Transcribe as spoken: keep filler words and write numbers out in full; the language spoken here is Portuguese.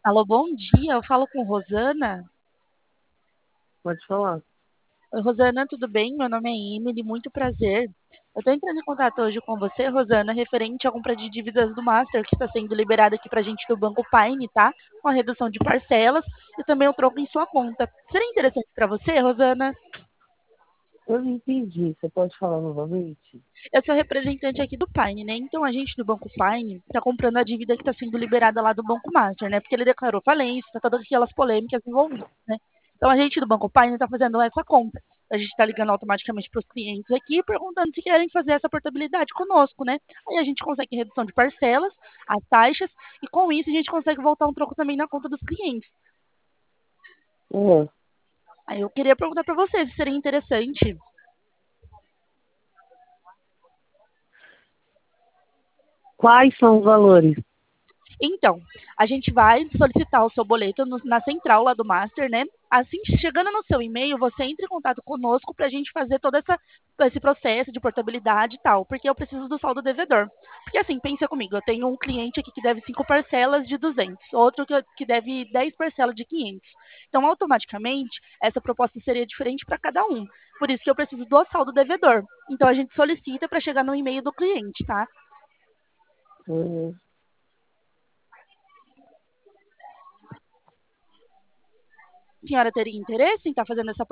Alô, bom dia. Eu falo com Rosana. Pode falar. Oi, Rosana, tudo bem? Meu nome é Emily, muito prazer. Eu estou entrando em contato hoje com você, Rosana, referente à compra de dívidas do Master, que está sendo liberada aqui para a gente do Banco Paine, tá? Com a redução de parcelas e também o troco em sua conta. Seria interessante para você, Rosana? Eu não entendi. Você pode falar novamente? Eu sou representante aqui do Paine, né? Então a gente do Banco Paine está comprando a dívida que está sendo liberada lá do Banco Master, né? Porque ele declarou falência, tá todas aquelas polêmicas envolvidas, né? Então a gente do Banco Paine está fazendo essa compra. A gente está ligando automaticamente para os clientes aqui, perguntando se querem fazer essa portabilidade conosco, né? Aí a gente consegue redução de parcelas, as taxas, e com isso a gente consegue voltar um troco também na conta dos clientes. É. Aí eu queria perguntar para você se seria interessante. Quais são os valores? Então, a gente vai solicitar o seu boleto no- na central lá do Master, né? Assim, chegando no seu e-mail, você entra em contato conosco para a gente fazer todo essa, esse processo de portabilidade e tal, porque eu preciso do saldo devedor. Porque assim, pensa comigo, eu tenho um cliente aqui que deve cinco parcelas de duzentos, outro que, que deve dez parcelas de quinhentos. Então, automaticamente, essa proposta seria diferente para cada um. Por isso que eu preciso do saldo devedor. Então, a gente solicita para chegar no e-mail do cliente, tá? É. A senhora teria interesse em estar fazendo essa